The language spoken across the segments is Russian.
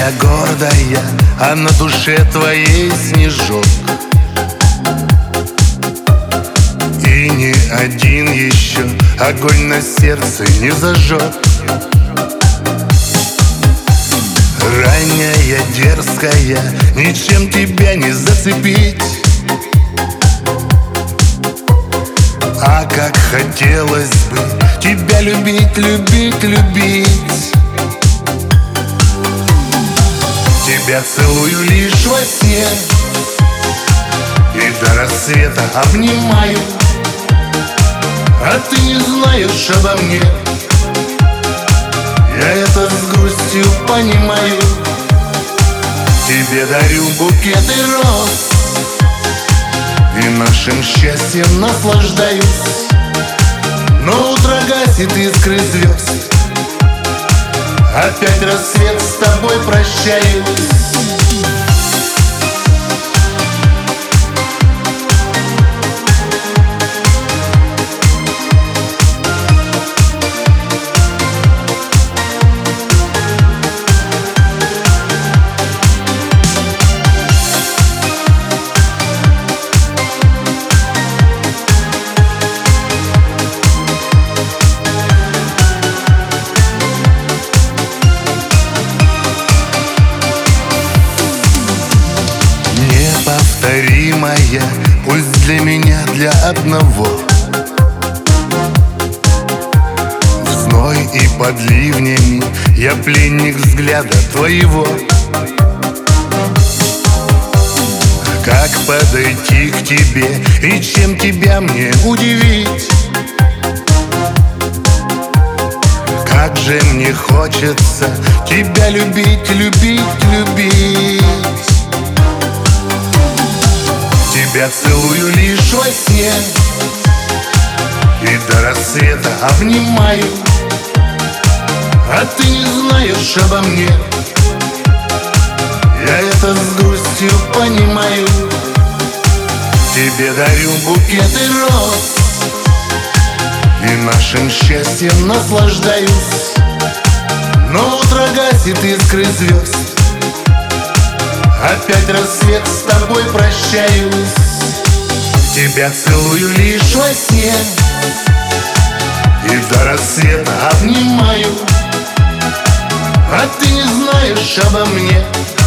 моя гордая, а на душе твоей снежок. И ни один еще огонь на сердце не зажег. Ранняя, дерзкая, ничем тебя не зацепить. А как хотелось бы тебя любить, любить, любить. Тебя целую лишь во сне и до рассвета обнимаю, а ты не знаешь обо мне. Я это с грустью понимаю. Тебе дарю букеты роз и нашим счастьем наслаждаюсь. Но утро гасит искры звезд, опять рассвет, с тобой прощаюсь. Неповторимая, пусть для меня, для одного. В зной и под ливнями я пленник взгляда твоего. Как подойти к тебе и чем тебя мне удивить? Как же мне хочется тебя любить, любить, любить. Тебя целую лишь во сне и до рассвета обнимаю, а ты не знаешь обо мне. Я это с грустью понимаю. Тебе дарю букеты роз и нашим счастьем наслаждаюсь. Но утро гасит искры звезд, опять рассвет, с тобой прощаюсь. Тебя целую лишь во сне и до рассвета обнимаю, а ты не знаешь обо мне.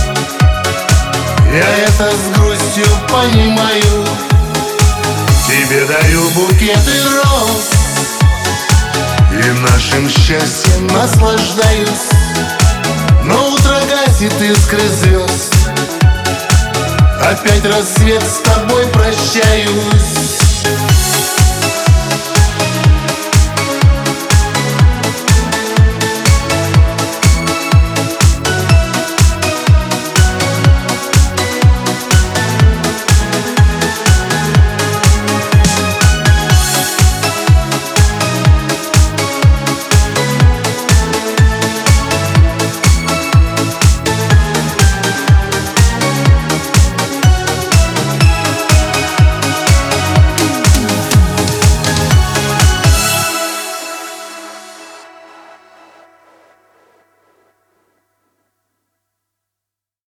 Я это с грустью понимаю. Тебе дарю букеты роз и нашим счастьем наслаждаюсь. Но утро гасит искры звезд, опять рассвет, с тобой прощаюсь.